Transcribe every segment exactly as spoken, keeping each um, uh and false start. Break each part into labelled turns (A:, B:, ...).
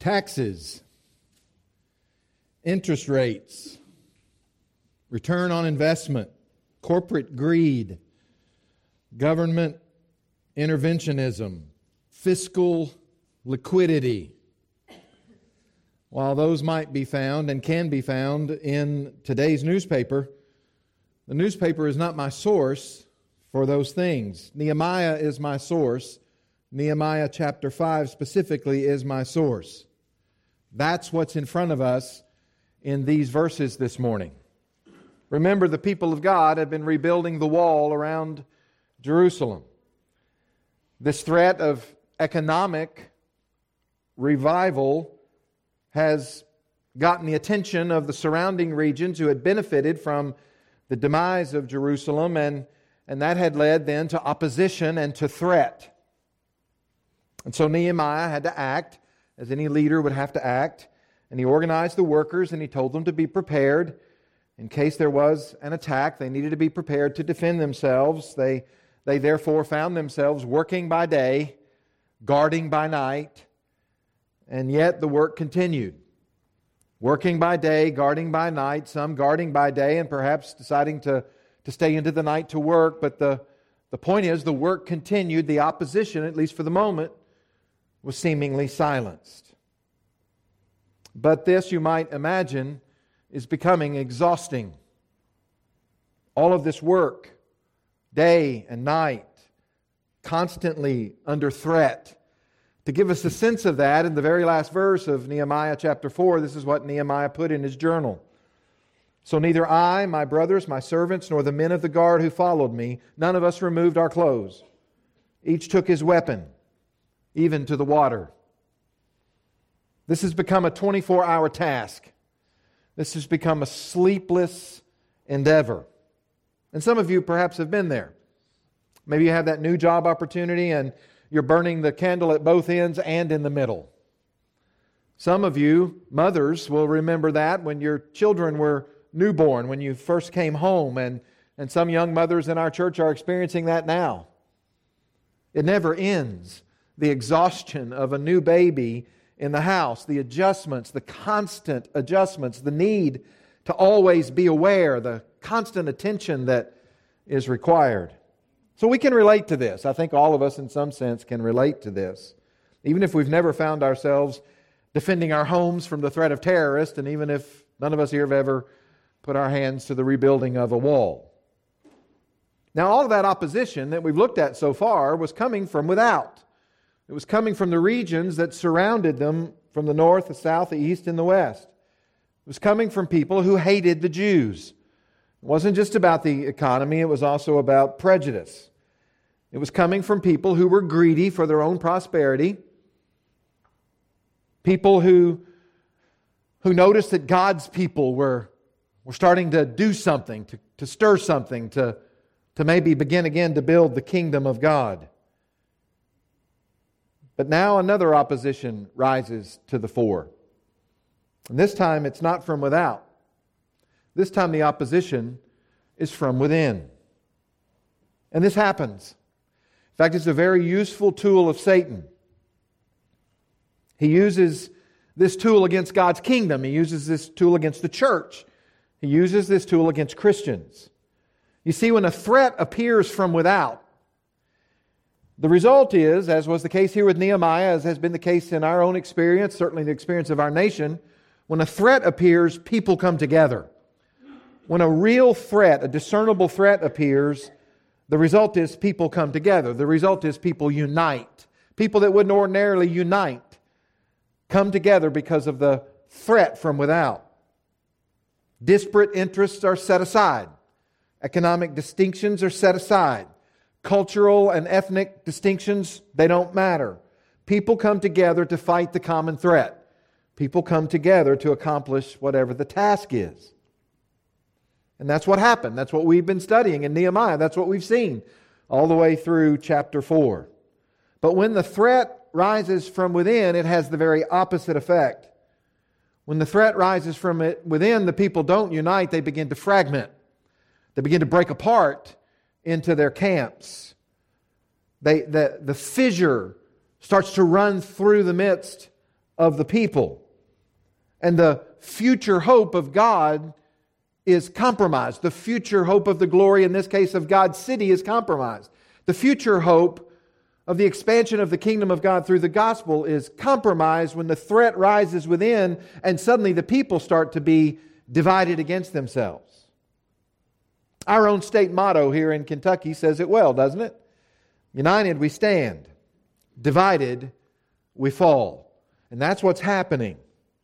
A: taxes, interest rates, return on investment, corporate greed, government interventionism, fiscal liquidity. While those might be found and can be found in today's newspaper, the newspaper is not my source for those things. Nehemiah is my source. Nehemiah chapter five specifically is my source. That's what's in front of us in these verses this morning. Remember, the people of God have been rebuilding the wall around Jerusalem. This threat of economic revival has gotten the attention of the surrounding regions who had benefited from the demise of Jerusalem, and, and that had led then to opposition and to threat. And so Nehemiah had to act, as any leader would have to act, and he organized the workers and he told them to be prepared. In case there was an attack, they needed to be prepared to defend themselves. They, they therefore found themselves working by day, guarding by night, and yet the work continued. Working by day, guarding by night, some guarding by day and perhaps deciding to, to stay into the night to work. But the, the point is, the work continued. The opposition, at least for the moment, was seemingly silenced. But this, you might imagine, is becoming exhausting. All of this work, day and night, constantly under threat. To give us a sense of that, in the very last verse of Nehemiah chapter four, this is what Nehemiah put in his journal. So neither I, my brothers, my servants, nor the men of the guard who followed me, none of us removed our clothes. Each took his weapon, even to the water. This has become a twenty-four hour task. This has become a sleepless endeavor. And some of you perhaps have been there. Maybe you have that new job opportunity and you're burning the candle at both ends and in the middle. Some of you, mothers, will remember that when your children were newborn, when you first came home, and, and some young mothers in our church are experiencing that now. It never ends. The exhaustion of a new baby in the house, the adjustments, the constant adjustments, the need to always be aware, the constant attention that is required. So we can relate to this. I think all of us in some sense can relate to this. Even if we've never found ourselves defending our homes from the threat of terrorists, and even if none of us here have ever put our hands to the rebuilding of a wall. Now, all of that opposition that we've looked at so far was coming from without. It was coming from the regions that surrounded them, from the north, the south, the east, and the west. It was coming from people who hated the Jews. It wasn't just about the economy, it was also about prejudice. It was coming from people who were greedy for their own prosperity. People who, who noticed that God's people were, were starting to do something, to, to stir something, to, to maybe begin again to build the kingdom of God. But now another opposition rises to the fore. And this time it's not from without. This time the opposition is from within. And this happens. In fact, it's a very useful tool of Satan. He uses this tool against God's kingdom. He uses this tool against the church. He uses this tool against Christians. You see, when a threat appears from without, the result is, as was the case here with Nehemiah, as has been the case in our own experience, certainly the experience of our nation, when a threat appears, people come together. When a real threat, a discernible threat appears, the result is people come together. The result is people unite. People that wouldn't ordinarily unite come together because of the threat from without. Disparate interests are set aside. Economic distinctions are set aside. Cultural and ethnic distinctions, they don't matter. People come together to fight the common threat. People come together to accomplish whatever the task is. And that's what happened. That's what we've been studying in Nehemiah. That's what we've seen all the way through chapter four. But when the threat rises from within, it has the very opposite effect. When the threat rises from it within, the people don't unite, they begin to fragment. They begin to break apart into their camps. They, the, the fissure starts to run through the midst of the people. And the future hope of God is compromised. The future hope of the glory, in this case of God's city, is compromised. The future hope of the expansion of the kingdom of God through the gospel is compromised when the threat rises within and suddenly the people start to be divided against themselves. Our own state motto here in Kentucky says it well, doesn't it? United we stand, divided we fall. And that's what's happening.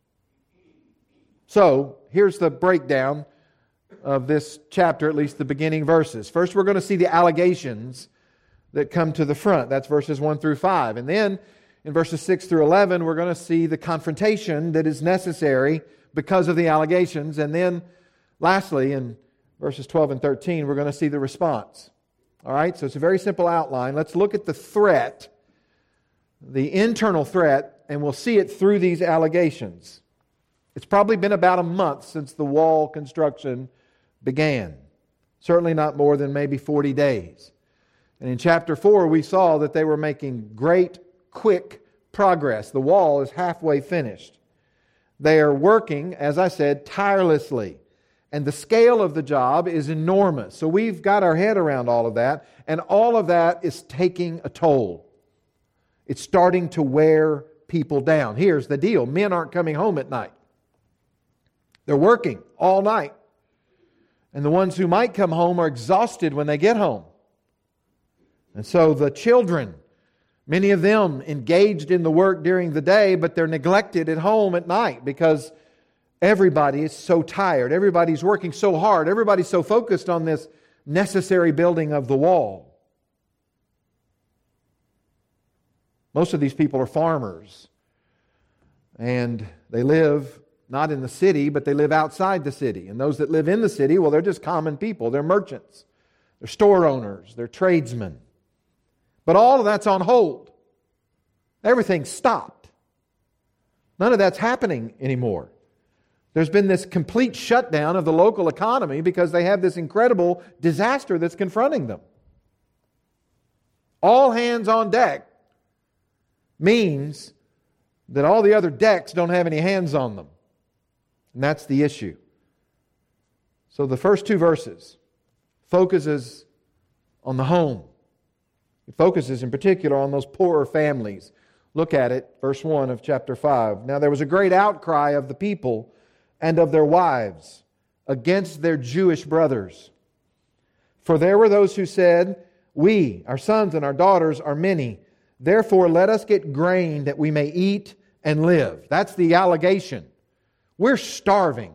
A: So, here's the breakdown of this chapter, at least the beginning verses. First, we're going to see the allegations that come to the front. That's verses one through five. And then, in verses six through eleven, we're going to see the confrontation that is necessary because of the allegations. And then, lastly, in verses twelve and thirteen, we're going to see the response. All right, so it's a very simple outline. Let's look at the threat, the internal threat, and we'll see it through these allegations. It's probably been about a month since the wall construction began. Certainly not more than maybe forty days. And in chapter four, we saw that they were making great, quick progress. The wall is halfway finished. They are working, as I said, tirelessly. And the scale of the job is enormous. So we've got our head around all of that. And all of that is taking a toll. It's starting to wear people down. Here's the deal. Men aren't coming home at night. They're working all night. And the ones who might come home are exhausted when they get home. And so the children, many of them engaged in the work during the day, but they're neglected at home at night because everybody is so tired. Everybody's working so hard. Everybody's so focused on this necessary building of the wall. Most of these people are farmers. And they live not in the city, but they live outside the city. And those that live in the city, well, they're just common people. They're merchants. They're store owners. They're tradesmen. But all of that's on hold. Everything's stopped. None of that's happening anymore. There's been this complete shutdown of the local economy because they have this incredible disaster that's confronting them. All hands on deck means that all the other decks don't have any hands on them. And that's the issue. So the first two verses focuses on the home. It focuses in particular on those poorer families. Look at it, verse one of chapter five. Now there was a great outcry of the people and of their wives against their Jewish brothers. For there were those who said, we, our sons and our daughters, are many. Therefore let us get grain that we may eat and live. That's the allegation. We're starving.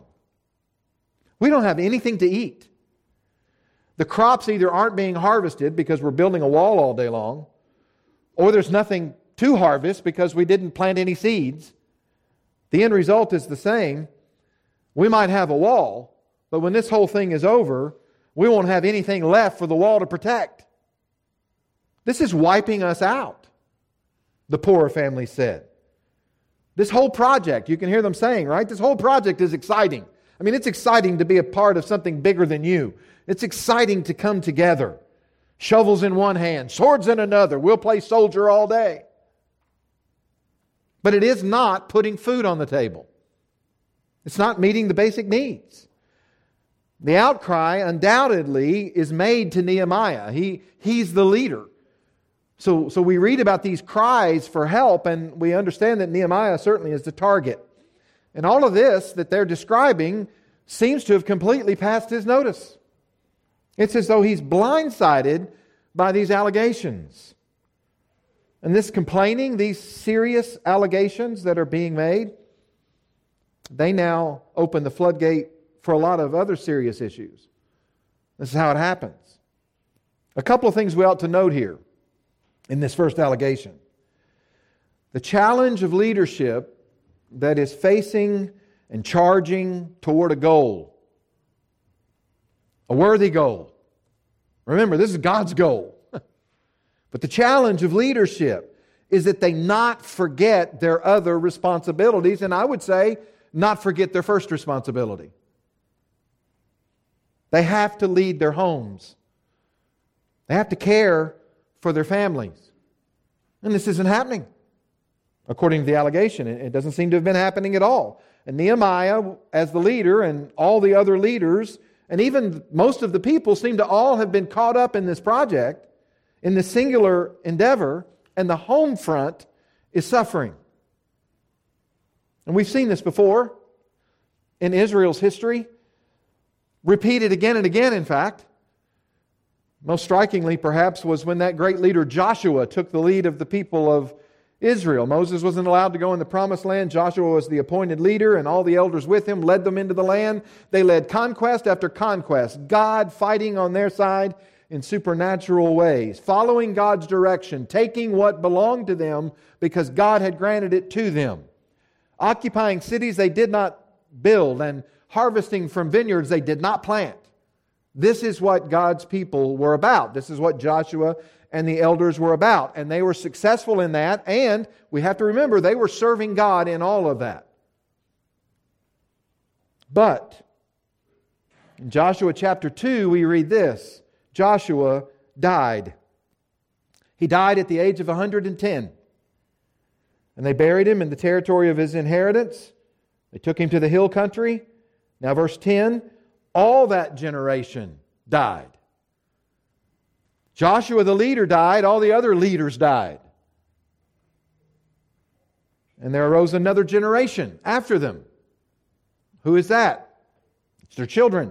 A: We don't have anything to eat. The crops either aren't being harvested because we're building a wall all day long, or there's nothing to harvest because we didn't plant any seeds. The end result is the same. We might have a wall, but when this whole thing is over, we won't have anything left for the wall to protect. This is wiping us out, the poorer family said. This whole project, you can hear them saying, right? This whole project is exciting. I mean, it's exciting to be a part of something bigger than you. It's exciting to come together. Shovels in one hand, swords in another. We'll play soldier all day. But it is not putting food on the table. It's not meeting the basic needs. The outcry undoubtedly is made to Nehemiah. He, he's the leader. So, so we read about these cries for help, and we understand that Nehemiah certainly is the target. And all of this that they're describing seems to have completely passed his notice. It's as though he's blindsided by these allegations. And this complaining, these serious allegations that are being made, they now open the floodgate for a lot of other serious issues. This is how it happens. A couple of things we ought to note here in this first allegation. The challenge of leadership that is facing and charging toward a goal. A worthy goal. Remember, this is God's goal. But the challenge of leadership is that they not forget their other responsibilities, and I would say not forget their first responsibility. They have to lead their homes. They have to care for their families. And this isn't happening. according to the allegation. It doesn't seem to have been happening at all. And Nehemiah, as the leader, and all the other leaders, and even most of the people seem to all have been caught up in this project, in this singular endeavor, and the home front is suffering. And we've seen this before in Israel's history, repeated again and again, in fact. Most strikingly, perhaps, was when that great leader Joshua took the lead of the people of Israel. Moses wasn't allowed to go in the promised land. Joshua was the appointed leader, and all the elders with him led them into the land. They led conquest after conquest, God fighting on their side in supernatural ways, following God's direction, taking what belonged to them because God had granted it to them, occupying cities they did not build, and harvesting from vineyards they did not plant. This is what God's people were about. This is what Joshua and the elders were about. And they were successful in that. And we have to remember, they were serving God in all of that. But in Joshua chapter two, we read this. Joshua died. He died at the age of one hundred ten. And they buried him in the territory of his inheritance. They took him to the hill country. Now verse ten, all that generation died. Joshua the leader died, all the other leaders died. And there arose another generation after them. Who is that? It's their children.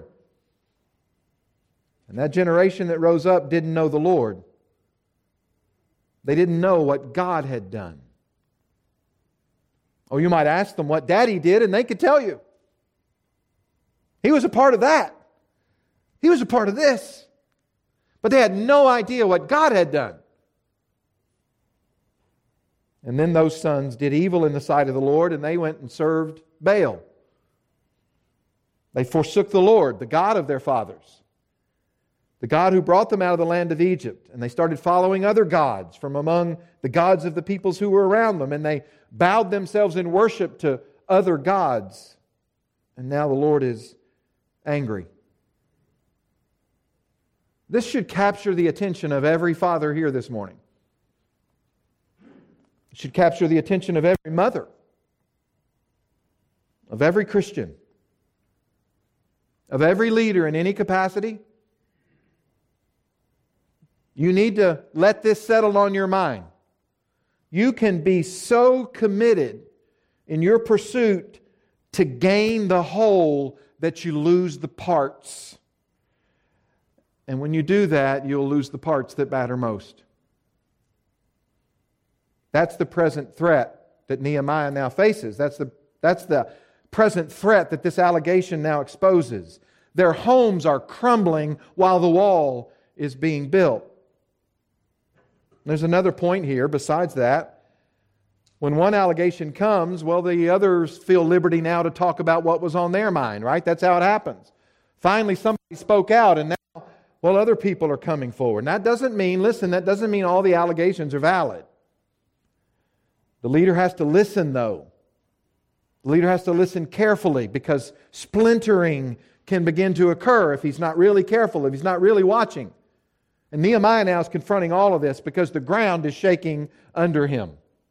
A: And that generation that rose up didn't know the Lord. They didn't know what God had done. Oh, you might ask them what Daddy did, and they could tell you. He was a part of that. He was a part of this. But they had no idea what God had done. And then those sons did evil in the sight of the Lord, and they went and served Baal. They forsook the Lord, the God of their fathers, the God who brought them out of the land of Egypt. And they started following other gods from among the gods of the peoples who were around them. And they bowed themselves in worship to other gods. And now the Lord is angry. This should capture the attention of every father here this morning. It should capture the attention of every mother, of every Christian, of every leader in any capacity. You need to let this settle on your mind. You can be so committed in your pursuit to gain the whole that you lose the parts. And when you do that, you'll lose the parts that matter most. That's the present threat that Nehemiah now faces. That's the, that's the present threat that this allegation now exposes. Their homes are crumbling while the wall is being built. There's another point here besides that. When one allegation comes, well, the others feel liberty now to talk about what was on their mind, right? That's how it happens. Finally, somebody spoke out, and now well, other people are coming forward. And that doesn't mean, listen, that doesn't mean all the allegations are valid. The leader has to listen, though. The leader has to listen carefully, because splintering can begin to occur if he's not really careful, if he's not really watching. And Nehemiah now is confronting all of this because the ground is shaking under him.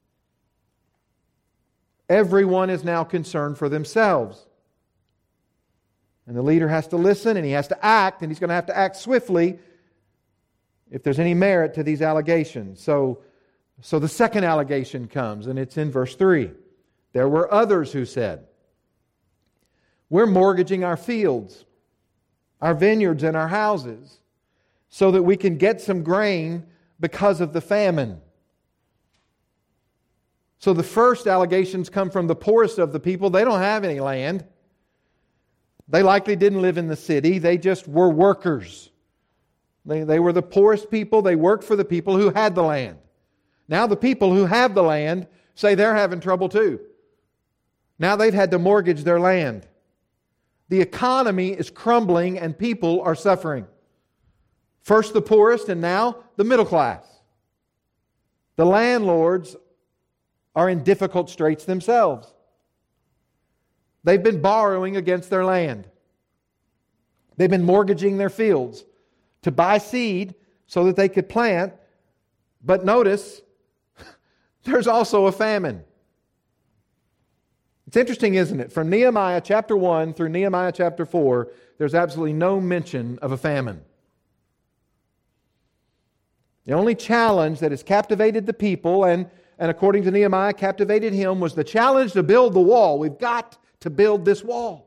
A: Everyone is now concerned for themselves. And the leader has to listen, and he has to act, and he's going to have to act swiftly if there's any merit to these allegations. So, so the second allegation comes, and it's in verse three. There were others who said, we're mortgaging our fields, our vineyards, and our houses so that we can get some grain because of the famine. So the first allegations come from the poorest of the people. They don't have any land. They likely didn't live in the city. They just were workers. They, they were the poorest people. They worked for the people who had the land. Now the people who have the land say they're having trouble too. Now they've had to mortgage their land. The economy is crumbling and people are suffering. First the poorest and now the middle class. The landlords are in difficult straits themselves. They've been borrowing against their land. They've been mortgaging their fields to buy seed so that they could plant. But notice, there's also a famine. It's interesting, isn't it? From Nehemiah chapter one through Nehemiah chapter four, there's absolutely no mention of a famine. The only challenge that has captivated the people, and, and according to Nehemiah, captivated him, was the challenge to build the wall. We've got to build this wall.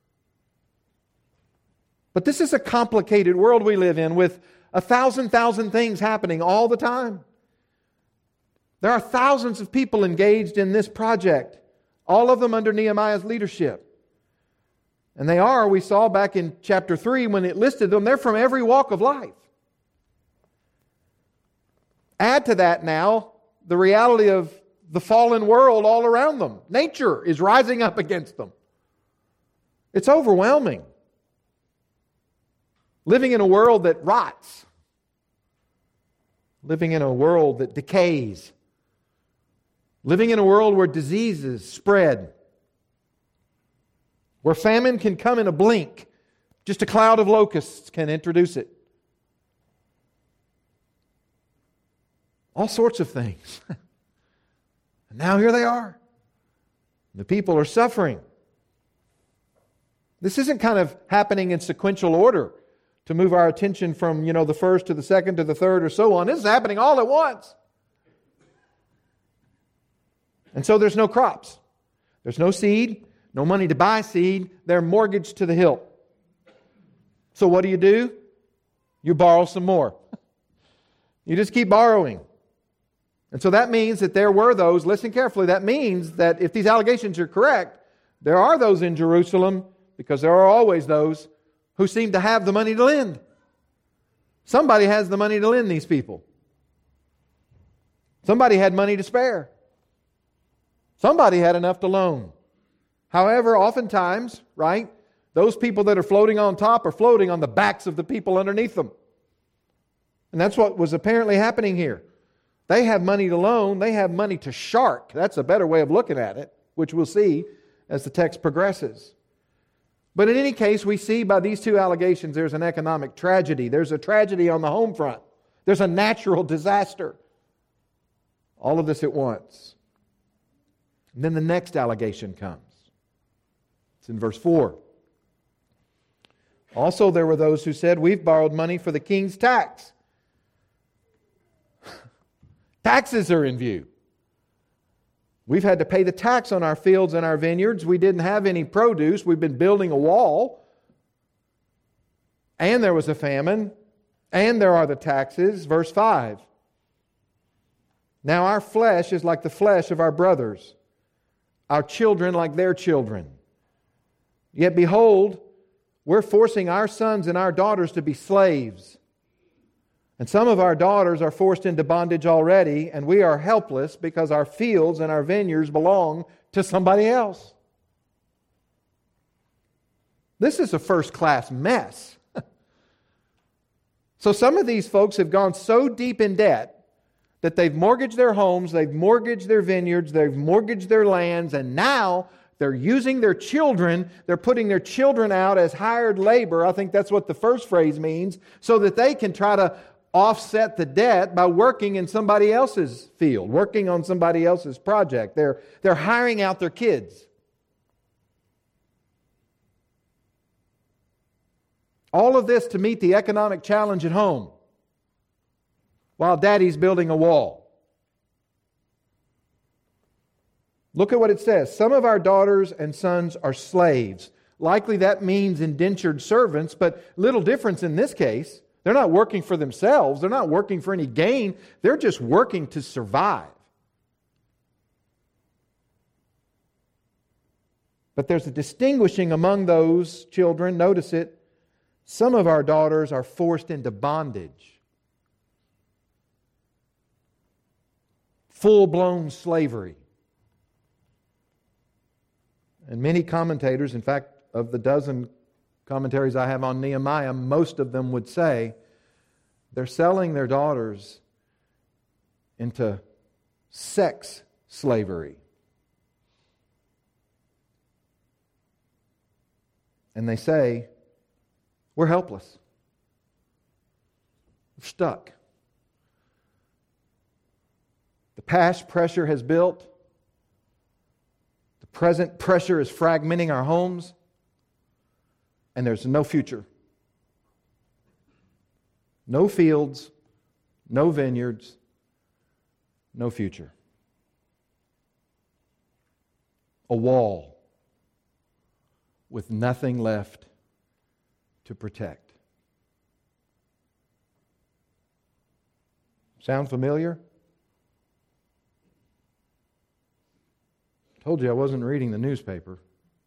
A: But this is a complicated world we live in with a thousand, thousand things happening all the time. There are thousands of people engaged in this project, all of them under Nehemiah's leadership. And they are, we saw back in chapter three when it listed them, they're from every walk of life. Add to that now the reality of the fallen world all around them. Nature is rising up against them. It's overwhelming. Living in a world that rots. Living in a world that decays. Living in a world where diseases spread. Where famine can come in a blink. Just a cloud of locusts can introduce it. All sorts of things. And now here they are. The people are suffering. This isn't kind of happening in sequential order to move our attention from, you know, the first to the second to the third or so on. This is happening all at once. And so there's no crops. There's no seed, no money to buy seed. They're mortgaged to the hilt. So what do you do? You borrow some more. You just keep borrowing. And so that means that there were those, listen carefully, that means that if these allegations are correct, there are those in Jerusalem, because there are always those who seem to have the money to lend. Somebody has the money to lend these people. Somebody had money to spare. Somebody had enough to loan. However, oftentimes, right, those people that are floating on top are floating on the backs of the people underneath them. And that's what was apparently happening here. They have money to loan. They have money to shark. That's a better way of looking at it, which we'll see as the text progresses. But in any case, we see by these two allegations there's an economic tragedy. There's a tragedy on the home front. There's a natural disaster. All of this at once. And then the next allegation comes. It's in verse four. Also there were those who said, we've borrowed money for the king's tax. Taxes are in view. We've had to pay the tax on our fields and our vineyards. We didn't have any produce. We've been building a wall. And there was a famine. And there are the taxes. Verse five. Now our flesh is like the flesh of our brothers, our children like their children. Yet behold, we're forcing our sons and our daughters to be slaves. And some of our daughters are forced into bondage already, and we are helpless because our fields and our vineyards belong to somebody else. This is a first-class mess. So some of these folks have gone so deep in debt that they've mortgaged their homes, they've mortgaged their vineyards, they've mortgaged their lands, and now they're using their children, they're putting their children out as hired labor. I think that's what the first phrase means, so that they can try to offset the debt by working in somebody else's field, working on somebody else's project. They're, they're hiring out their kids. All of this to meet the economic challenge at home, while daddy's building a wall. Look at what it says. Some of our daughters and sons are slaves. Likely that means indentured servants, but little difference in this case. They're not working for themselves. They're not working for any gain. They're just working to survive. But there's a distinguishing among those children. Notice it. Some of our daughters are forced into bondage. Full-blown slavery. And many commentators, in fact, of the dozen commentaries I have on Nehemiah, most of them would say they're selling their daughters into sex slavery. And they say, we're helpless. We're stuck. The past pressure has built. The present pressure is fragmenting our homes, and there's no future. No fields, no vineyards, no future. A wall with nothing left to protect. Sound familiar? I told you I wasn't reading the newspaper.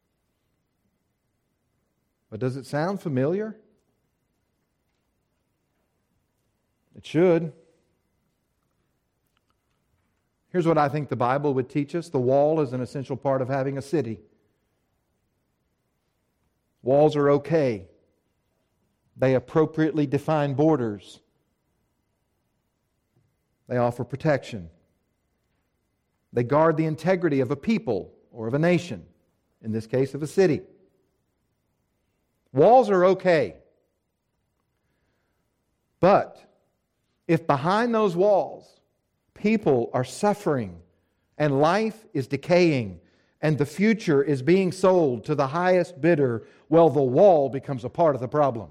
A: But does it sound familiar? It should. Here's what I think the Bible would teach us. The wall is an essential part of having a city. Walls are okay. They appropriately define borders. They offer protection. They guard the integrity of a people or of a nation, in this case of a city. Walls are okay. But if behind those walls people are suffering and life is decaying and the future is being sold to the highest bidder, well, the wall becomes a part of the problem.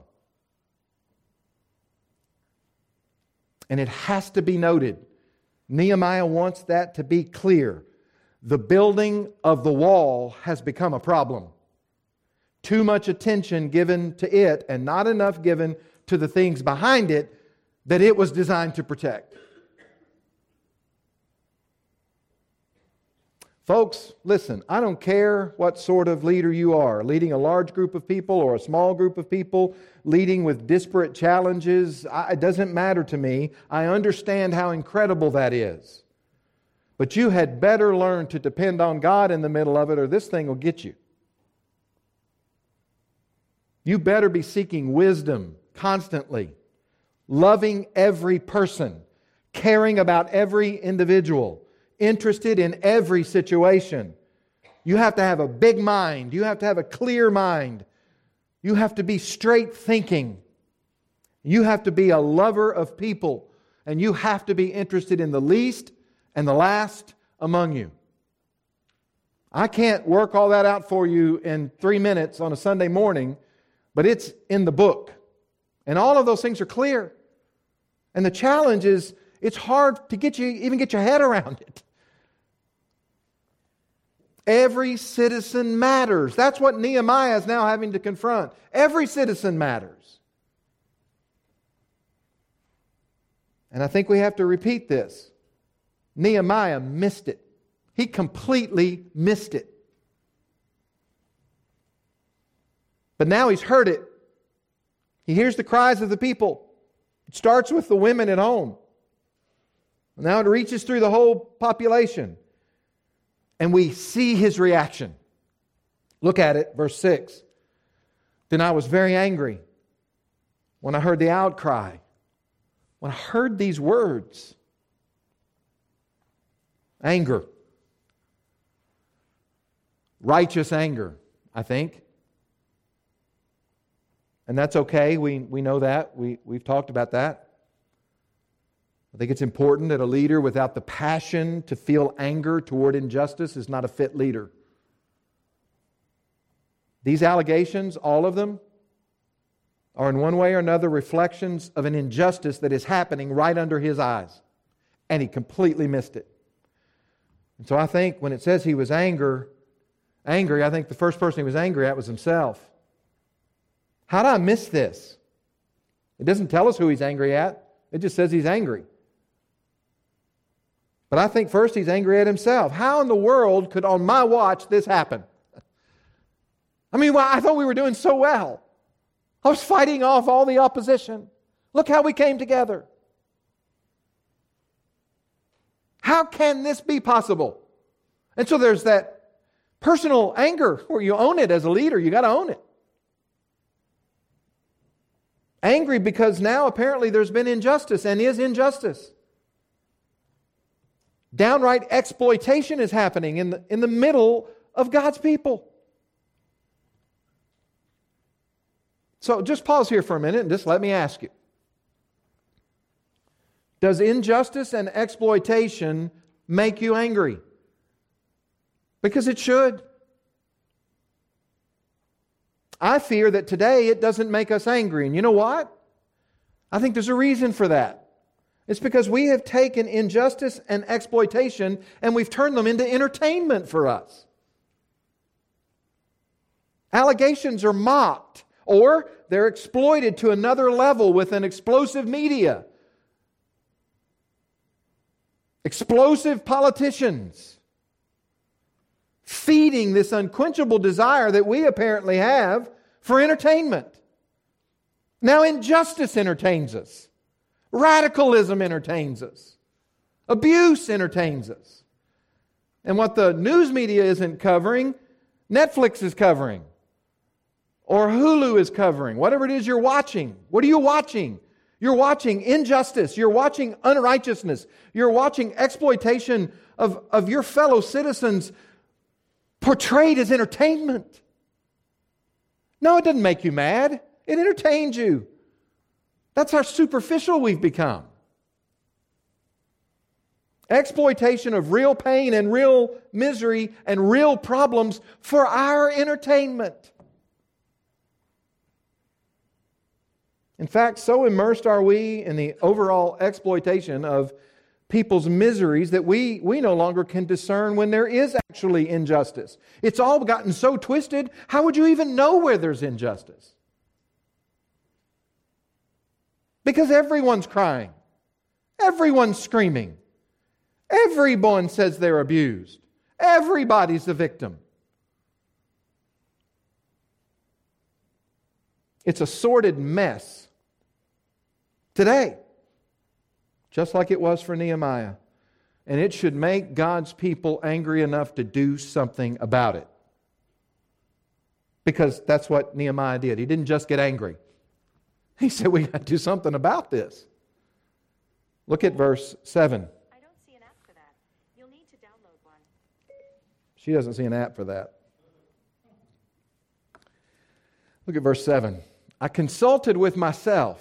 A: And it has to be noted, Nehemiah wants that to be clear. The building of the wall has become a problem. Too much attention given to it and not enough given to the things behind it that it was designed to protect. Folks, listen, I don't care what sort of leader you are, leading a large group of people or a small group of people, leading with disparate challenges. I, it doesn't matter to me. I understand how incredible that is. But you had better learn to depend on God in the middle of it, or this thing will get you. You better be seeking wisdom constantly, loving every person, caring about every individual, interested in every situation. You have to have a big mind. You have to have a clear mind. You have to be straight thinking. You have to be a lover of people. And you have to be interested in the least and the last among you. I can't work all that out for you in three minutes on a Sunday morning, but it's in the book. And all of those things are clear. And the challenge is, it's hard to get you, even get your head around it. Every citizen matters. That's what Nehemiah is now having to confront. Every citizen matters. And I think we have to repeat this. Nehemiah missed it. He completely missed it. But now he's heard it. He hears the cries of the people. It starts with the women at home. Now it reaches through the whole population. And we see his reaction. Look at it, verse six. Then I was very angry when I heard the outcry. When I heard these words. Anger. Righteous anger, I think. And that's okay. We, we know that. We, we've talked about that. I think it's important that a leader without the passion to feel anger toward injustice is not a fit leader. These allegations, all of them, are in one way or another reflections of an injustice that is happening right under his eyes. And he completely missed it. And so I think when it says he was anger, angry, I think the first person he was angry at was himself. How did I miss this? It doesn't tell us who he's angry at. It just says he's angry. But I think first he's angry at himself. How in the world could on my watch this happen? I mean, well, I thought we were doing so well. I was fighting off all the opposition. Look how we came together. How can this be possible? And so there's that personal anger where you own it as a leader. You got to own it. Angry because now apparently there's been injustice and is injustice. Downright exploitation is happening in the, in the middle of God's people. So just pause here for a minute and just let me ask you. Does injustice and exploitation make you angry? Because it should. I fear that today it doesn't make us angry. And you know what? I think there's a reason for that. It's because we have taken injustice and exploitation and we've turned them into entertainment for us. Allegations are mocked, or they're exploited to another level with an explosive media. Explosive politicians feeding this unquenchable desire that we apparently have for entertainment. Now, injustice entertains us. Radicalism entertains us. Abuse entertains us. And what the news media isn't covering, Netflix is covering. Or Hulu is covering. Whatever it is you're watching. What are you watching? You're watching injustice. You're watching unrighteousness. You're watching exploitation of, of your fellow citizens portrayed as entertainment. No, it doesn't make you mad. It entertains you. That's how superficial we've become. Exploitation of real pain and real misery and real problems for our entertainment. In fact, so immersed are we in the overall exploitation of people's miseries that we, we no longer can discern when there is actually injustice. It's all gotten so twisted, how would you even know where there's injustice? Because everyone's crying. Everyone's screaming. Everyone says they're abused. Everybody's the victim. It's a sordid mess today, just like it was for Nehemiah. And it should make God's people angry enough to do something about it. Because that's what Nehemiah did. He didn't just get angry. He said, we got to do something about this. Look at verse seven.
B: I don't see an app for that. You'll need to download one.
A: She doesn't see an app for that. Look at verse seven. I consulted with myself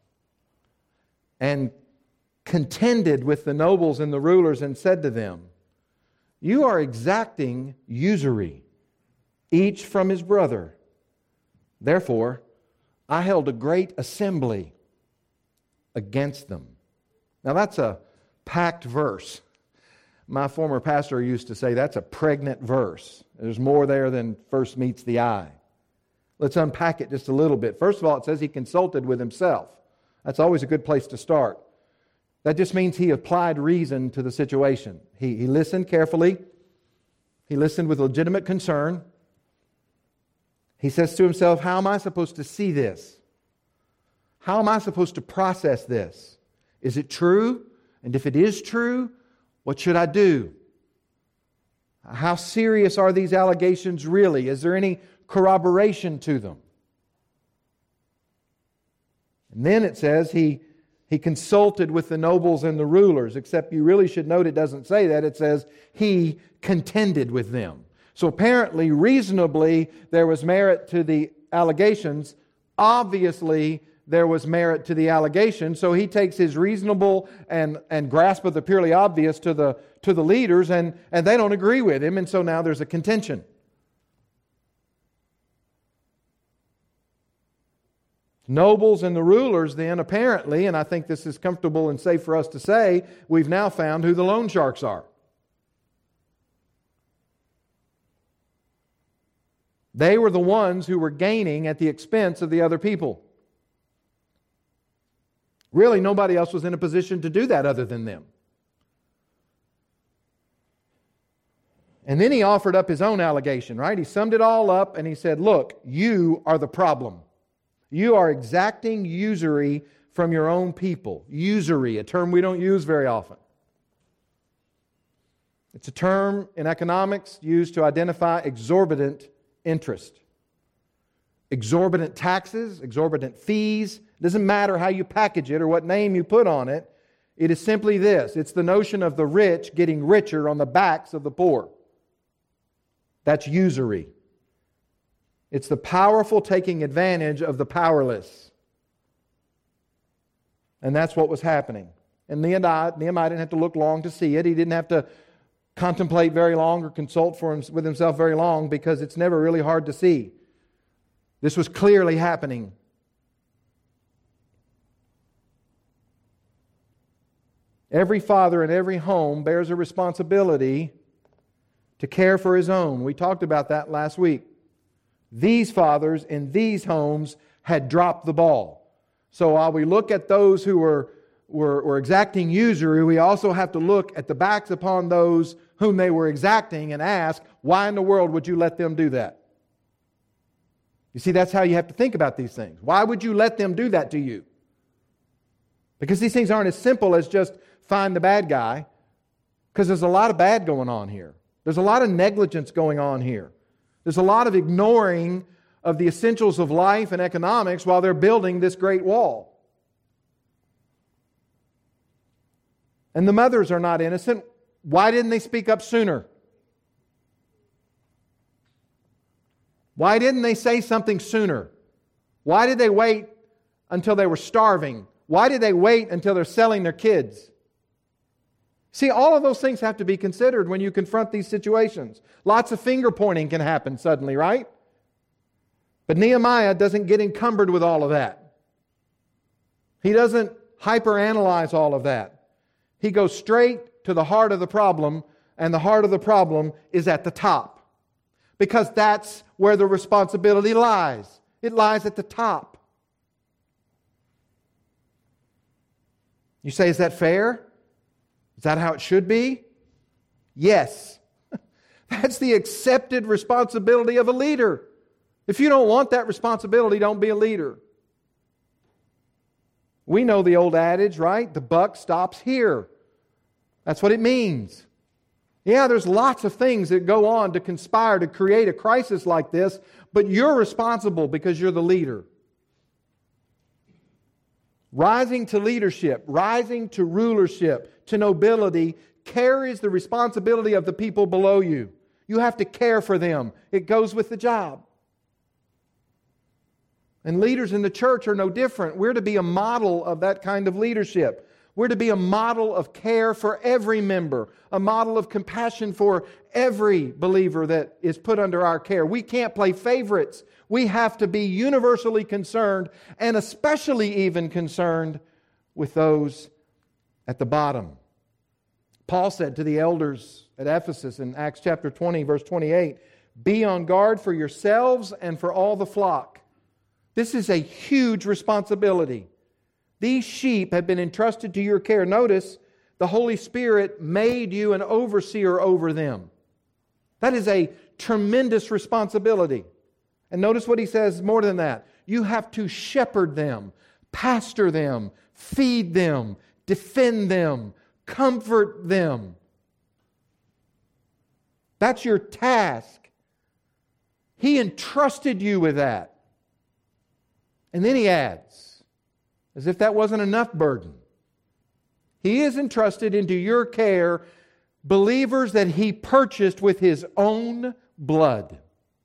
A: and contended with the nobles and the rulers and said to them, you are exacting usury, each from his brother. Therefore, I held a great assembly against them. Now that's a packed verse. My former pastor used to say that's a pregnant verse. There's more there than first meets the eye. Let's unpack it just a little bit. First of all, it says he consulted with himself. That's always a good place to start. That just means he applied reason to the situation. He, he listened carefully. He listened with legitimate concern. He says to himself, how am I supposed to see this? How am I supposed to process this? Is it true? And if it is true, what should I do? How serious are these allegations really? Is there any corroboration to them? And then it says he, he consulted with the nobles and the rulers, except you really should note it doesn't say that. It says he contended with them. So apparently, reasonably, there was merit to the allegations. Obviously, there was merit to the allegation. So he takes his reasonable and, and grasp of the purely obvious to the, to the leaders, and, and they don't agree with him. And so now there's a contention. Nobles and the rulers then apparently, and I think this is comfortable and safe for us to say, we've now found who the loan sharks are. They were the ones who were gaining at the expense of the other people. Really, nobody else was in a position to do that other than them. And then he offered up his own allegation, right? He summed it all up and he said, look, you are the problem. You are exacting usury from your own people. Usury, a term we don't use very often. It's a term in economics used to identify exorbitant interest. Exorbitant taxes, exorbitant fees. It doesn't matter how you package it or what name you put on it. It is simply this. It's the notion of the rich getting richer on the backs of the poor. That's usury. It's the powerful taking advantage of the powerless. And that's what was happening. And Nehemiah, Nehemiah didn't have to look long to see it. He didn't have to contemplate very long or consult for him, with himself very long, because it's never really hard to see. This was clearly happening. Every father in every home bears a responsibility to care for his own. We talked about that last week. These fathers in these homes had dropped the ball. So while we look at those who were, were, were exacting usury, we also have to look at the backs upon those whom they were exacting and ask, why in the world would you let them do that? You see, that's how you have to think about these things. Why would you let them do that to you? Because these things aren't as simple as just find the bad guy, because there's a lot of bad going on here. There's a lot of negligence going on here. There's a lot of ignoring of the essentials of life and economics while they're building this great wall. And the mothers are not innocent. Why didn't they speak up sooner? Why didn't they say something sooner? Why did they wait until they were starving? Why did they wait until they're selling their kids? See, all of those things have to be considered when you confront these situations. Lots of finger pointing can happen suddenly, right? But Nehemiah doesn't get encumbered with all of that. He doesn't hyperanalyze all of that. He goes straight to the heart of the problem, and the heart of the problem is at the top. Because that's where the responsibility lies. It lies at the top. You say, is that fair? Is that how it should be? Yes. That's the accepted responsibility of a leader. If you don't want that responsibility, don't be a leader. We know the old adage, right? The buck stops here. That's what it means. Yeah, there's lots of things that go on to conspire to create a crisis like this, but you're responsible because you're the leader. Rising to leadership, rising to rulership, to nobility, carries the responsibility of the people below you. You have to care for them. It goes with the job. And leaders in the church are no different. We're to be a model of that kind of leadership. We're to be a model of care for every member, a model of compassion for every believer that is put under our care. We can't play favorites. We have to be universally concerned, and especially even concerned with those at the bottom. Paul said to the elders at Ephesus in Acts chapter twenty, verse twenty-eight, "Be on guard for yourselves and for all the flock." This is a huge responsibility. These sheep have been entrusted to your care. Notice, the Holy Spirit made you an overseer over them. That is a tremendous responsibility. And notice what he says more than that. You have to shepherd them, pastor them, feed them, defend them, comfort them. That's your task. He entrusted you with that. And then he adds, as if that wasn't enough burden, He has entrusted into your care believers that He purchased with His own blood.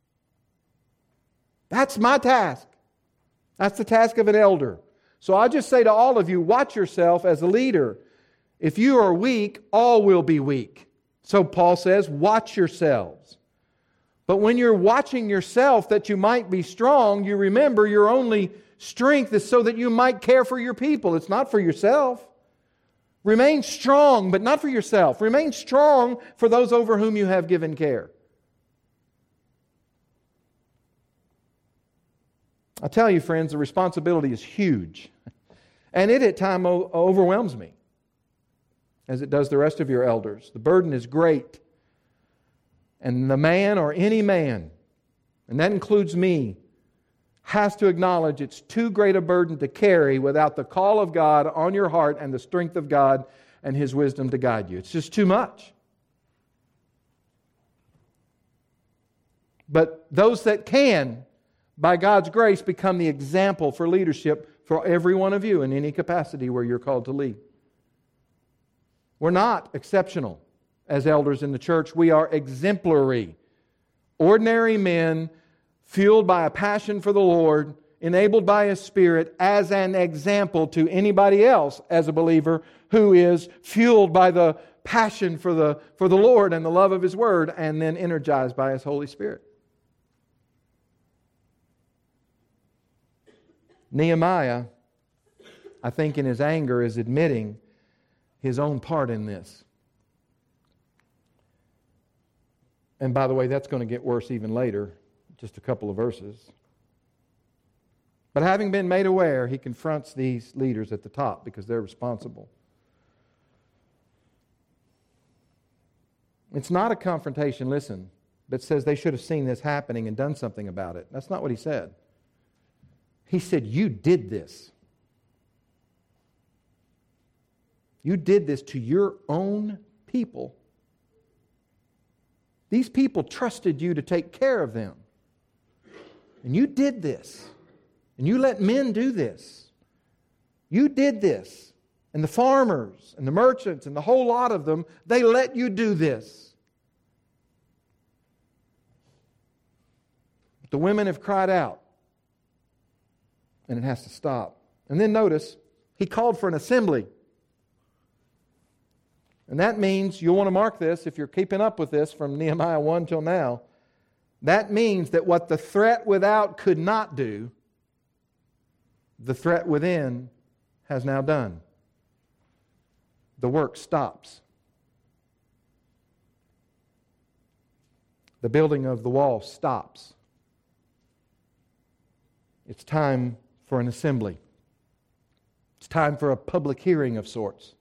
A: That's my task. That's the task of an elder. So I just say to all of you, watch yourself as a leader. If you are weak, all will be weak. So Paul says, watch yourselves. But when you're watching yourself that you might be strong, you remember your only strength is so that you might care for your people. It's not for yourself. Remain strong, but not for yourself. Remain strong for those over whom you have given care. I tell you, friends, the responsibility is huge. And it at times overwhelms me, as it does the rest of your elders. The burden is great. And the man or any man, and that includes me, has to acknowledge it's too great a burden to carry without the call of God on your heart and the strength of God and His wisdom to guide you. It's just too much. But those that can, by God's grace, become the example for leadership for every one of you in any capacity where you're called to lead. We're not exceptional as elders in the church. We are exemplary. Ordinary men fueled by a passion for the Lord, enabled by His Spirit as an example to anybody else as a believer who is fueled by the passion for the, for the Lord and the love of His Word, and then energized by His Holy Spirit. Nehemiah, I think in his anger, is admitting his own part in this. And by the way, that's going to get worse even later, just a couple of verses. But having been made aware, he confronts these leaders at the top because they're responsible. It's not a confrontation, listen, that says they should have seen this happening and done something about it. That's not what he said. He said, you did this. You did this to your own people. These people trusted you to take care of them. And you did this. And you let men do this. You did this. And the farmers and the merchants and the whole lot of them, they let you do this. But the women have cried out. And it has to stop. And then notice, he called for an assembly. And that means, you'll want to mark this if you're keeping up with this from Nehemiah one till now. That means that what the threat without could not do, the threat within has now done. The work stops. The building of the wall stops. It's time for an assembly. It's time for a public hearing of sorts.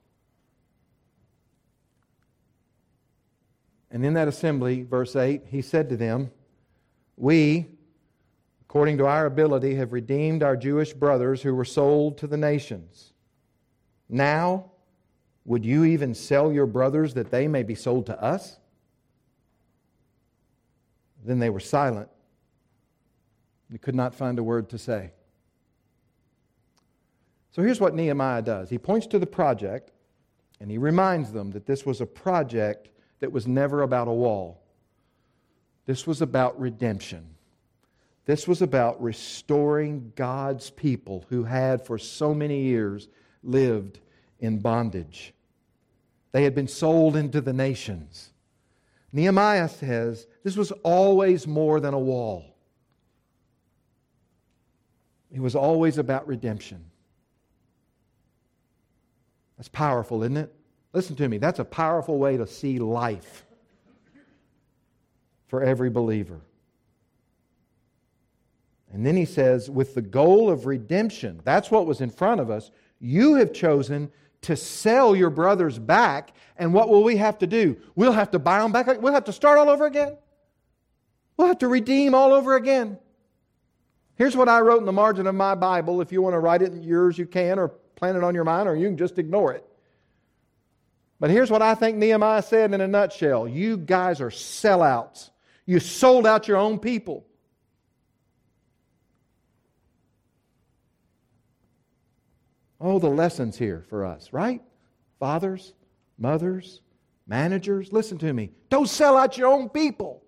A: And in that assembly, verse eight, he said to them, we, according to our ability, have redeemed our Jewish brothers who were sold to the nations. Now, would you even sell your brothers that they may be sold to us? Then they were silent. They could not find a word to say. So here's what Nehemiah does. He points to the project, and he reminds them that this was a project that was never about a wall. This was about redemption. This was about restoring God's people who had for so many years lived in bondage. They had been sold into the nations. Nehemiah says this was always more than a wall. It was always about redemption. That's powerful, isn't it? Listen to me, that's a powerful way to see life for every believer. And then he says, with the goal of redemption, that's what was in front of us, you have chosen to sell your brothers back, and what will we have to do? We'll have to buy them back. We'll have to start all over again. We'll have to redeem all over again. Here's what I wrote in the margin of my Bible. If you want to write it in yours, you can, or plan it on your mind, or you can just ignore it. But here's what I think Nehemiah said in a nutshell. You guys are sellouts. You sold out your own people. Oh, the lessons here for us, right? Fathers, mothers, managers, listen to me. Don't sell out your own people.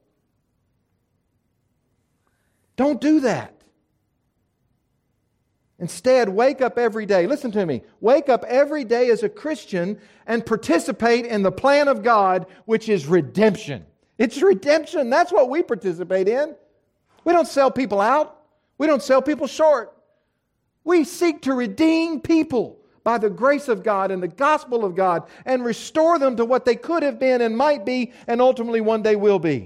A: Don't do that. Instead, wake up every day. Listen to me. Wake up every day as a Christian and participate in the plan of God, which is redemption. It's redemption. That's what we participate in. We don't sell people out. We don't sell people short. We seek to redeem people by the grace of God and the gospel of God and restore them to what they could have been and might be and ultimately one day will be.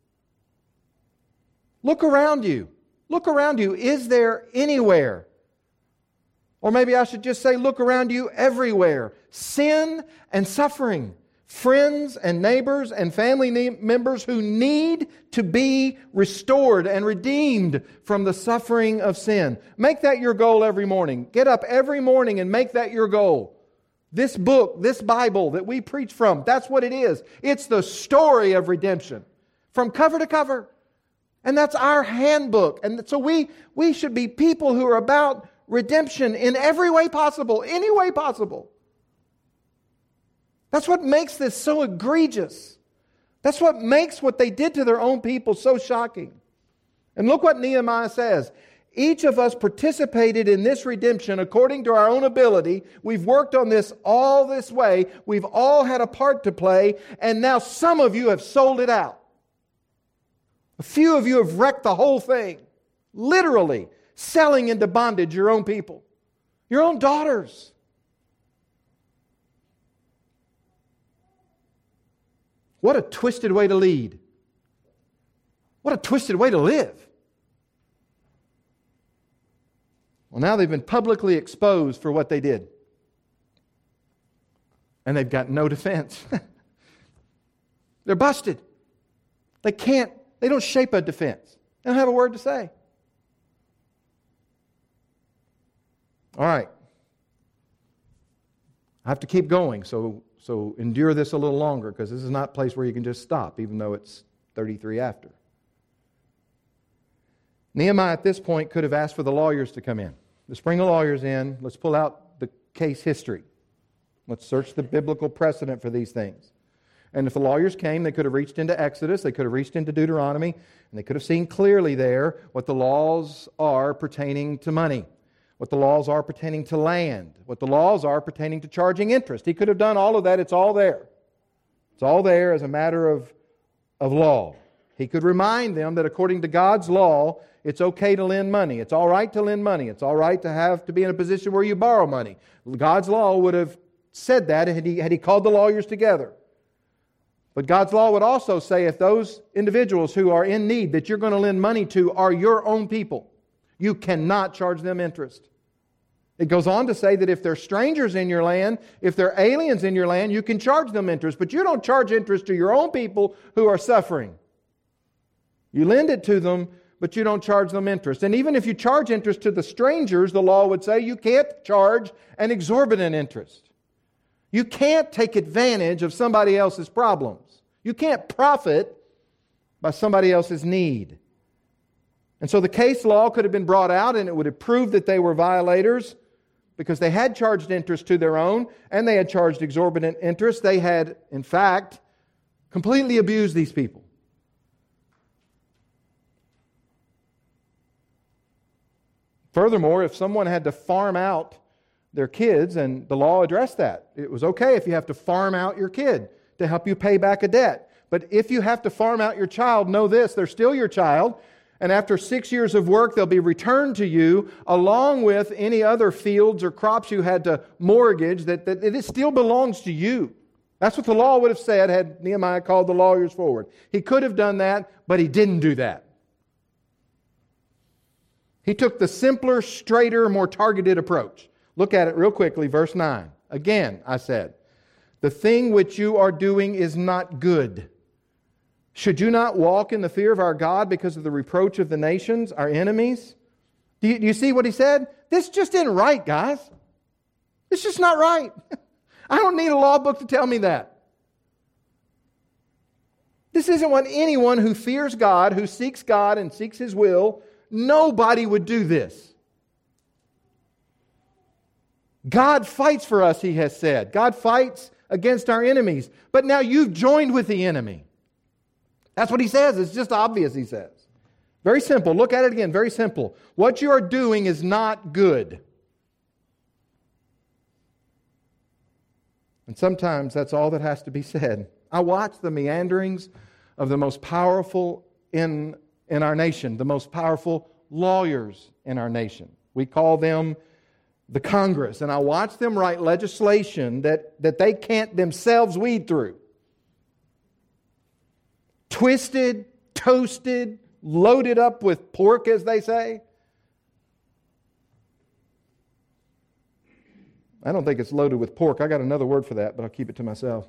A: Look around you. Look around you. Is there anywhere, or maybe I should just say look around you everywhere, sin and suffering, friends and neighbors and family members who need to be restored and redeemed from the suffering of sin? Make that your goal every morning. Get up every morning and make that your goal. This book, this Bible that we preach from, that's what it is. It's the story of redemption from cover to cover. And that's our handbook. And so we, we should be people who are about redemption in every way possible, any way possible. That's what makes this so egregious. That's what makes what they did to their own people so shocking. And look what Nehemiah says. Each of us participated in this redemption according to our own ability. We've worked on this all this way. We've all had a part to play. And now some of you have sold it out. A few of you have wrecked the whole thing. Literally selling into bondage your own people, your own daughters. What a twisted way to lead. What a twisted way to live. Well, now they've been publicly exposed for what they did. And they've got no defense. They're busted. They can't, they don't shape a defense. They don't have a word to say. All right. I have to keep going, so so endure this a little longer, because this is not a place where you can just stop, even though it's thirty-three after. Nehemiah at this point could have asked for the lawyers to come in. Let's bring the lawyers in. Let's pull out the case history. Let's search the biblical precedent for these things. And if the lawyers came, they could have reached into Exodus, they could have reached into Deuteronomy, and they could have seen clearly there what the laws are pertaining to money, what the laws are pertaining to land, what the laws are pertaining to charging interest. He could have done all of that. It's all there. It's all there as a matter of, of law. He could remind them that according to God's law, it's okay to lend money. It's all right to lend money. It's all right to have to be in a position where you borrow money. God's law would have said that had he, had he called the lawyers together. But God's law would also say if those individuals who are in need that you're going to lend money to are your own people, you cannot charge them interest. It goes on to say that if they're strangers in your land, if they're aliens in your land, you can charge them interest, but you don't charge interest to your own people who are suffering. You lend it to them, but you don't charge them interest. And even if you charge interest to the strangers, the law would say you can't charge an exorbitant interest. You can't take advantage of somebody else's problems. You can't profit by somebody else's need. And so the case law could have been brought out, and it would have proved that they were violators because they had charged interest to their own, and they had charged exorbitant interest. They had, in fact, completely abused these people. Furthermore, if someone had to farm out their kids, and the law addressed that. It was okay if you have to farm out your kid to help you pay back a debt. But if you have to farm out your child, know this, they're still your child, and after six years of work, they'll be returned to you along with any other fields or crops you had to mortgage, that, that it still belongs to you. That's what the law would have said had Nehemiah called the lawyers forward. He could have done that, but he didn't do that. He took the simpler, straighter, more targeted approach. Look at it real quickly, verse nine. Again, I said, the thing which you are doing is not good. Should you not walk in the fear of our God because of the reproach of the nations, our enemies? Do you, do you see what he said? This just isn't right, guys. It's just not right. I don't need a law book to tell me that. This isn't what anyone who fears God, who seeks God and seeks His will, nobody would do this. God fights for us, he has said. God fights against our enemies. But now you've joined with the enemy. That's what he says. It's just obvious, he says. Very simple. Look at it again. Very simple. What you are doing is not good. And sometimes that's all that has to be said. I watch the meanderings of the most powerful in, in our nation, the most powerful lawyers in our nation. We call them the Congress. And I watch them write legislation that, that they can't themselves weed through. Twisted, toasted, loaded up with pork, as they say. I don't think it's loaded with pork. I got another word for that, but I'll keep it to myself.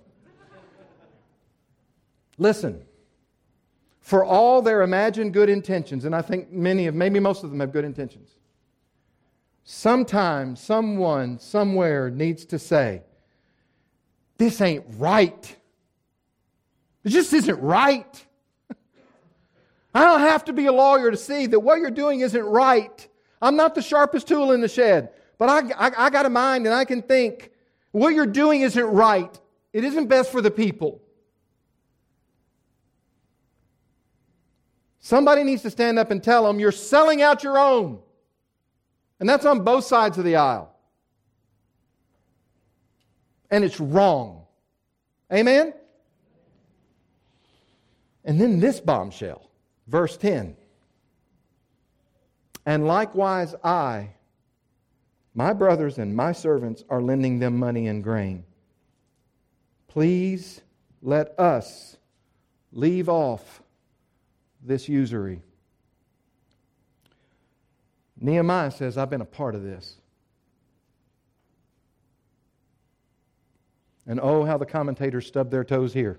A: Listen, for all their imagined good intentions, and I think many of, maybe most of them have good intentions, sometimes someone somewhere needs to say, this ain't right. It just isn't right. I don't have to be a lawyer to see that what you're doing isn't right. I'm not the sharpest tool in the shed, but I, I, I got a mind and I can think what you're doing isn't right. It isn't best for the people. Somebody needs to stand up and tell them you're selling out your own. And that's on both sides of the aisle. And it's wrong. Amen? And then this bombshell, verse ten. And likewise I, my brothers and my servants, are lending them money and grain. Please let us leave off this usury. Nehemiah says, I've been a part of this. And oh, how the commentators stub their toes here.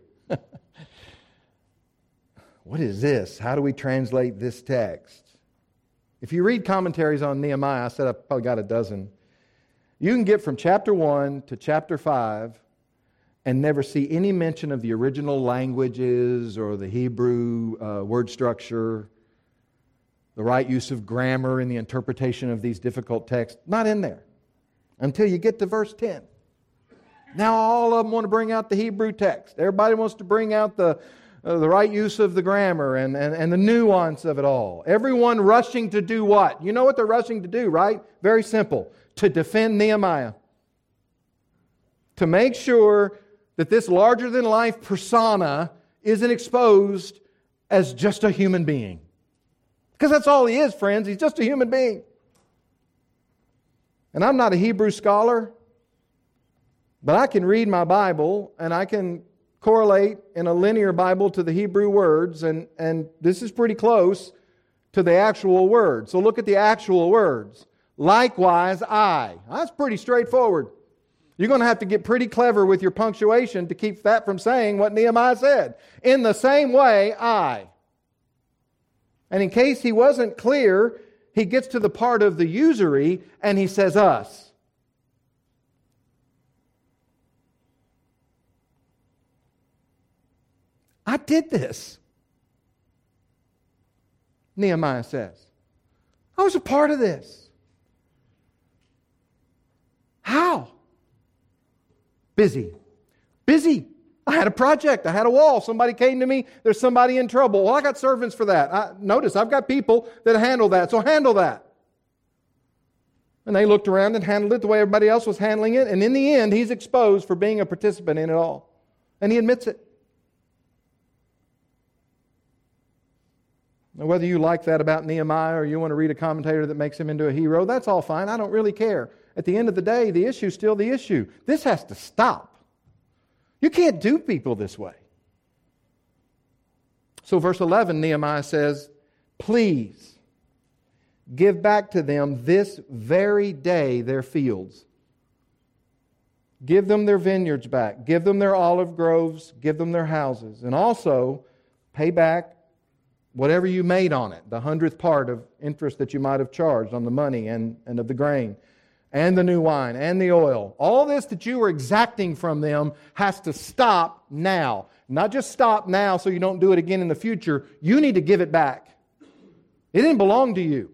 A: What is this? How do we translate this text? If you read commentaries on Nehemiah, I said I've probably got a dozen. You can get from chapter one to chapter five and never see any mention of the original languages or the Hebrew uh, word structure, the right use of grammar in the interpretation of these difficult texts. Not in there until you get to verse ten. Now all of them want to bring out the Hebrew text. Everybody wants to bring out the uh, the right use of the grammar and, and, and the nuance of it all. Everyone rushing to do what? You know what they're rushing to do, right? Very simple. To defend Nehemiah. To make sure that this larger-than-life persona isn't exposed as just a human being. Because that's all he is, friends. He's just a human being. And I'm not a Hebrew scholar, but I can read my Bible and I can correlate in a linear Bible to the Hebrew words, and, and this is pretty close to the actual word. So look at the actual words. Likewise, I. That's pretty straightforward. You're going to have to get pretty clever with your punctuation to keep that from saying what Nehemiah said. In the same way, I. And in case he wasn't clear, he gets to the part of the usury and he says us. I did this, Nehemiah says. I was a part of this. How? Busy. Busy. I had a project. I had a wall. Somebody came to me. There's somebody in trouble. Well, I got servants for that. I, notice, I've got people that handle that. So handle that. And they looked around and handled it the way everybody else was handling it. And in the end, he's exposed for being a participant in it all. And he admits it. Now, whether you like that about Nehemiah or you want to read a commentator that makes him into a hero, that's all fine. I don't really care. At the end of the day, the issue is still the issue. This has to stop. You can't do people this way. So verse eleven, Nehemiah says, please give back to them this very day their fields. Give them their vineyards back. Give them their olive groves. Give them their houses. And also pay back whatever you made on it, the hundredth part of interest that you might have charged on the money and, and of the grain, and the new wine, and the oil. All this that you were exacting from them has to stop now. Not just stop now so you don't do it again in the future. You need to give it back. It didn't belong to you.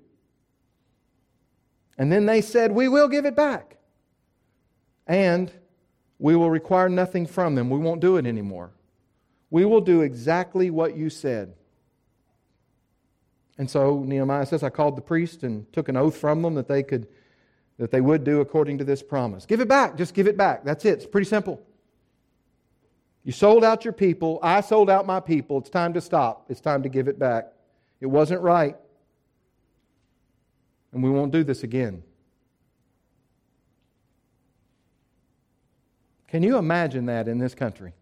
A: And then they said, we will give it back. And we will require nothing from them. We won't do it anymore. We will do exactly what you said. And so Nehemiah says, I called the priest and took an oath from them that they could, that they would do according to this promise. Give it back. Just give it back. That's it. It's pretty simple. You sold out your people. I sold out my people. It's time to stop. It's time to give it back. It wasn't right. And we won't do this again. Can you imagine that in this country?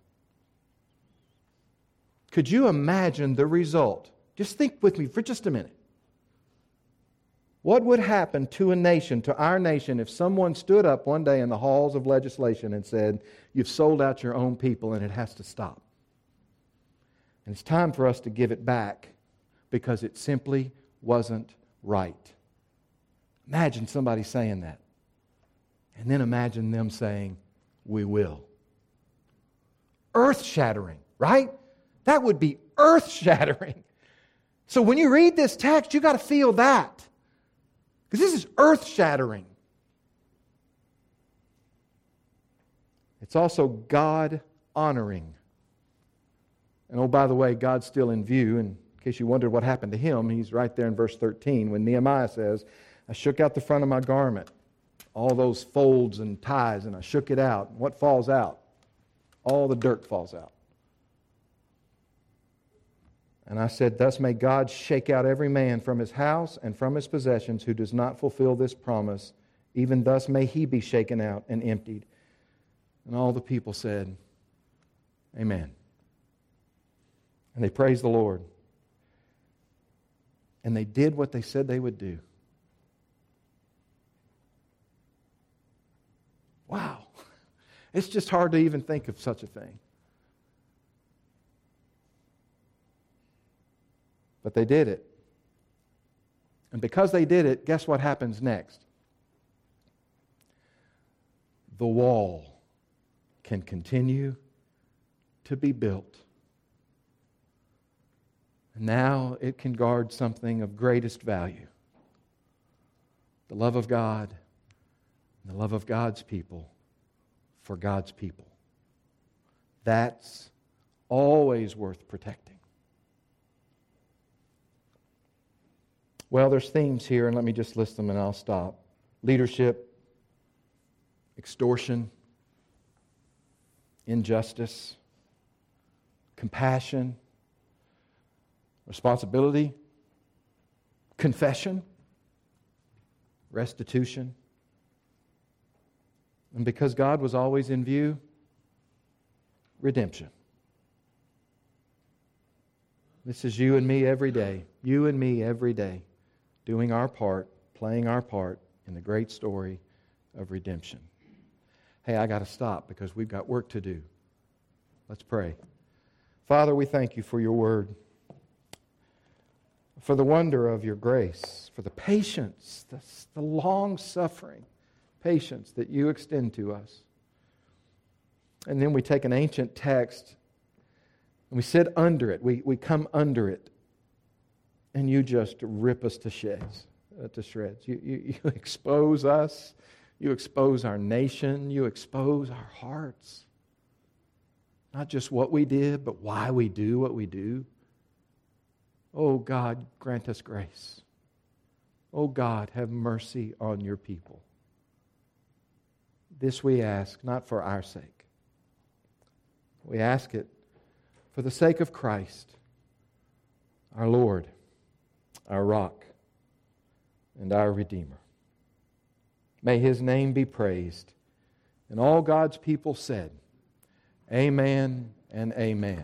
A: Could you imagine the result? Just think with me for just a minute. What would happen to a nation, to our nation, if someone stood up one day in the halls of legislation and said, you've sold out your own people and it has to stop. And it's time for us to give it back because it simply wasn't right. Imagine somebody saying that. And then imagine them saying, we will. Earth-shattering, right? That would be earth-shattering. So when you read this text, you've got to feel that. Because this is earth-shattering. It's also God-honoring. And oh, by the way, God's still in view. In case you wondered what happened to him, he's right there in verse thirteen when Nehemiah says, I shook out the front of my garment, all those folds and ties, and I shook it out. What falls out? All the dirt falls out. And I said, thus may God shake out every man from his house and from his possessions who does not fulfill this promise. Even thus may he be shaken out and emptied. And all the people said, Amen. And they praised the Lord. And they did what they said they would do. Wow. It's just hard to even think of such a thing. But they did it. And because they did it, guess what happens next? The wall can continue to be built. And now it can guard something of greatest value. The love of God and the love of God's people for God's people. That's always worth protecting. Well, there's themes here, and let me just list them and I'll stop. Leadership, extortion, injustice, compassion, responsibility, confession, restitution. And because God was always in view, redemption. This is you and me every day. You and me every day. Doing our part, playing our part in the great story of redemption. Hey, I got to stop because we've got work to do. Let's pray. Father, we thank you for your word, for the wonder of your grace, for the patience, the, the long-suffering patience that you extend to us. And then we take an ancient text and we sit under it. We, we come under it. And you just rip us to shreds. Uh, to shreds. You, you, you expose us. You expose our nation. You expose our hearts. Not just what we did, but why we do what we do. Oh God, grant us grace. Oh God, have mercy on your people. This we ask, not for our sake. We ask it for the sake of Christ, our Lord, our rock, and our Redeemer. May His name be praised. And all God's people said, Amen and amen.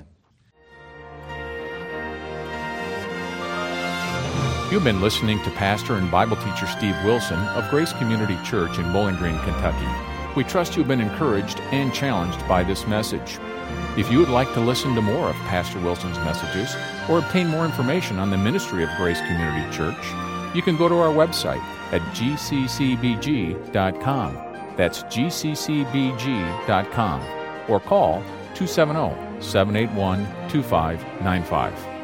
C: You've been listening to Pastor and Bible teacher Steve Wilson of Grace Community Church in Bowling Green, Kentucky. We trust you've been encouraged and challenged by this message. If you would like to listen to more of Pastor Wilson's messages or obtain more information on the ministry of Grace Community Church, you can go to our website at g c c b g dot com. That's g c c b g dot com. Or call two seven zero, seven eight one, two five nine five.